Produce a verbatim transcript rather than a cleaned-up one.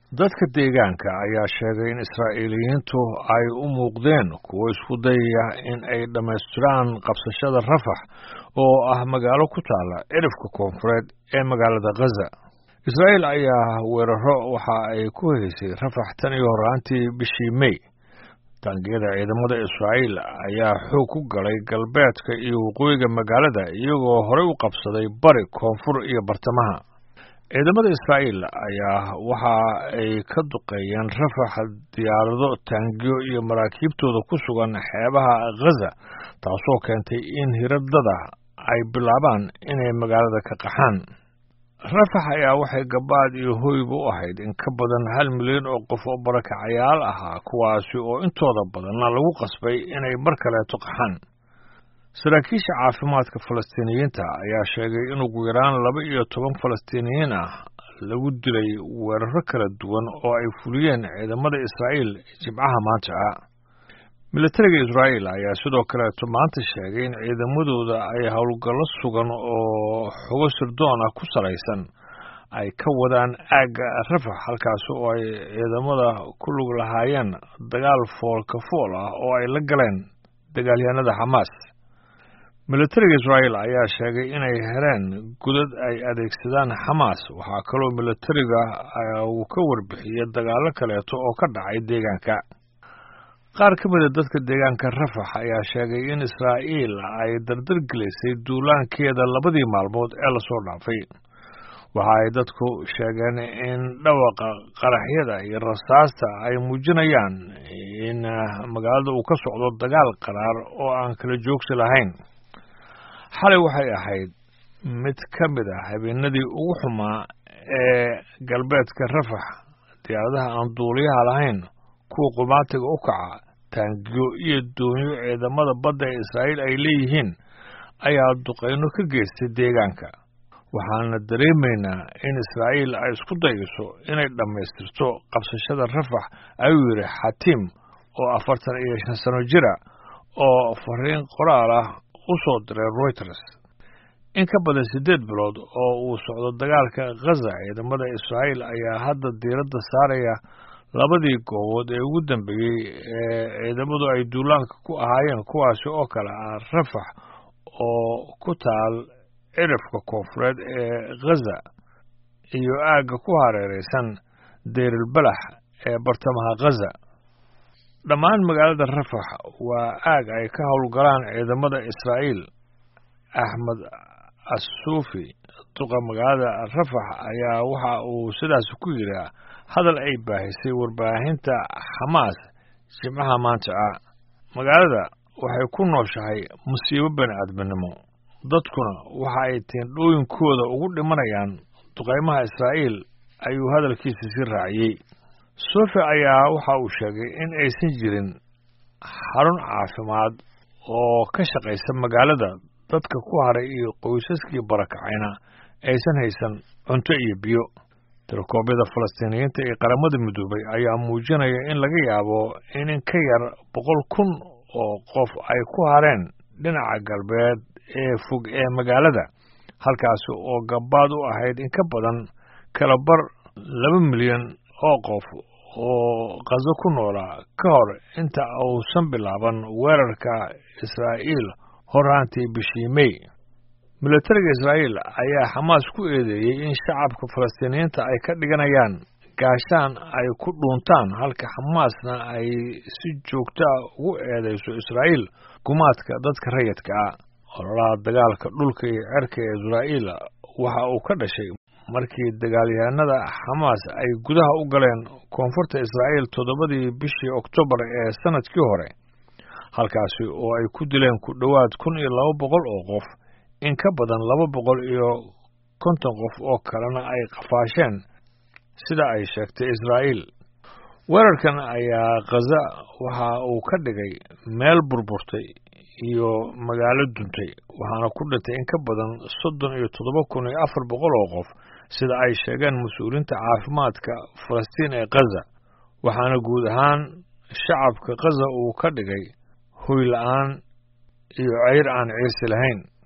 dadka deegaanka ayaa sheegay in Israa'iiliyiintu ay u muuqdeen kuwo isku dayaya in ay dhammaystiraan qabsashada Rafax oo ah magaalo ku taala cirifka koonfureed ee magaalada Gaza. Israa'iil ayaa weeraro waxa ay ku haysay Rafax tan iyo horaantii bishii May. Taangiyada ciidamada Israa'iil ayaa xoog ku galay galbeedka iyo waqooyiga magaalada iyagoo horey u qabsaday bari, koonfur iyo bartamaha. ciidamada Israa'iil ayaa waxa ay ka duqeeyeen Rafax diyaarado, taangiyo iyo maraakiibtooda ku sugan xeebaha Gaza, taasoo keentay in hiradada ay bilaabaan inay magaalada ka qaxaan. Rafax ayaa waxay gabaad iyo hoyba u ahayd in ka badan hal milyan oo qof oo barakacayaal ahaa, kuwaasi oo intooda badanna lagu qasbay inay mar kaleeto qaxaan. saraakiisha caafimaadka Falastiiniyiinta ayaa sheegay in ugu yaraan laba iyo toban Falastiiniyiin ah lagu dilay weeraro kala duwan oo ay fuliyeen ciidamada Israa'iil Jimcaha maanta ah. Militariga Israa'iil ayaa sidoo kaleeto maanta sheegay in ciidamadooda ay howlgallo sugan oo xogo sirdoon ah ku salaysan ay ka wadaan aagga Rafax, halkaas oo ay ciidamada ku lug lahaayeen dagaal foolka fool ah oo ay la galeen dagaalyahanada Xamaas. militariga Israa'iil ayaa sheegay inay heleen gudad ay adeegsadaan Xamaas. waxaa kaloo militariga uu ka warbixiyay dagaallo kaleeto oo ka dhacay deegaanka. qaar ka mid a dadka deegaanka Rafax ayaa sheegay in Israa'iil ay dardar gelisay duulaankeeda labadii maalmood ee lasoo dhaafay. waxa ay dadku sheegeen in dhawaqa qaraxyada iyo rasaasta ay muujinayaan in magaalada uu ka socdo dagaal qaraar oo aan kala joogsi lahayn. xalay waxay ahayd mid ka mid ah habeenadii ugu xumaa ee galbeedka Rafax. diyaaradaha aan duuliyaha lahayn, kuwa qumaatiga u kaca, taangiyo iyo doonyo ciidamada badda ee Israa'iil ay leeyihiin ayaa duqeyno ka geystay deegaanka. waxaana dareemaynaa in Israa'iil ay isku dayayso inay dhammaystirto qabsashada Rafax, ayuu yidhi Xatiim oo afartan iyo shan sano jira oo fariin qoraal ah u soo diray Reuters. in ka badan siddeed bilood oo uu socdo dagaalka Gaza, ciidamada Israa'iil ayaa hadda diiradda saaraya labadii goobood ee ugu dambeeyey ee ciidamadu ay duulaanka ku ahaayeen, kuwaasi oo kale ah Rafax oo ku taal cirifka koonfureed ee Gaza iyo aagga ku hareeraysan Deir el-Balax ee bartamaha Gaza. dhammaan magaalada Rafax waa aag ay ka howlgalaan ciidamada Israa'iil. Axmed As-Suufi, duqa magaalada Rafax, ayaa waxa uu sidaas ku yidhi hadal ay baahisay warbaahinta Xamaas Jimcaha maanta ah. magaalada waxay ku nooshahay musiibo bani'aadminimo, dadkuna waxa ay teendhooyinkooda ugu dhimanayaan duqeymaha Israa'iil, ayuu hadalkiisa si raaciyey. Suufi ayaa waxa uu sheegay in aysan jirin xarun caafimaad oo ka shaqaysa magaalada, dadka ku haray iyo qoysaskii barakacayna aysan haysan cunto iyo biyo. tirokoobyada Falastiiniyiinta ee qaramada midoobay ayaa muujinaya in laga yaabo in in ka yar boqol kun oo qof ay ku hareen dhinaca galbeed ee fog ee magaalada, halkaasi oo gabaad u ahayd in ka badan kala bar laba milyan oo qof oo Gaza ku noolaa ka hor inta uusan bilaaban weerarka Israa'iil horaantii bishii May. militariga Israa'iil ayaa Xamaas ku eedeeyey in shacabka Falastiiniyiinta ay ka dhiganayaan gaashaan ay ku dhuuntaan, halka Xamaasna ay si joogto ah ugu eedeyso Israa'iil gumaadka dadka rayidka ah. ololaha dagaalka dhulka iyo cirka ee Israa'iil waxa uu ka dhashay markii dagaalyahanada Xamaas ay gudaha u galeen koonfurta Israa'iil toddobadii bishii Oktoobar ee sanadkii hore, halkaasi oo ay ku dileen ku dhowaad kun iyo laba boqol oo qof, in ka badan laba boqol iyo konton qof oo kalena ay qafaasheen sida ay sheegtay Israa'iil. weerarkan ayaa Gaza waxa uu ka dhigay meel burburtay iyo magaalo duntay, waxaana ku dhintay in ka badan soddon iyo toddoba kun iyo afar boqol oo qof, sida ay sheegeen mas-uuliyiinta caafimaadka Falastiin ee Gaza. waxaana guud ahaan shacabka Gaza uu ka dhigay hoy la'aan iyo ceyr aan ciirsi lahayn.